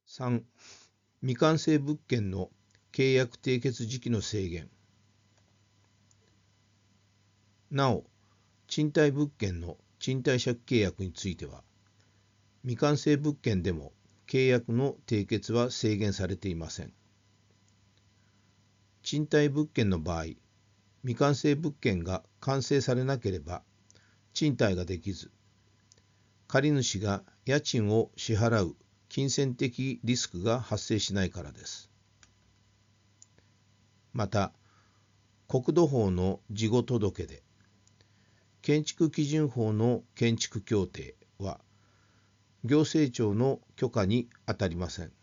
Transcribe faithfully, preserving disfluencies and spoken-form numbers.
さん、未完成物件の契約締結時期の制限。なお、賃貸物件の賃貸借契約については、未完成物件でも契約の締結は制限されていません。賃貸物件の場合、未完成物件が完成されなければ賃貸ができず、借主が家賃を支払う金銭的リスクが発生しないからです。また、国土法の事後届で、建築基準法の建築協定は行政庁の許可にあたりません。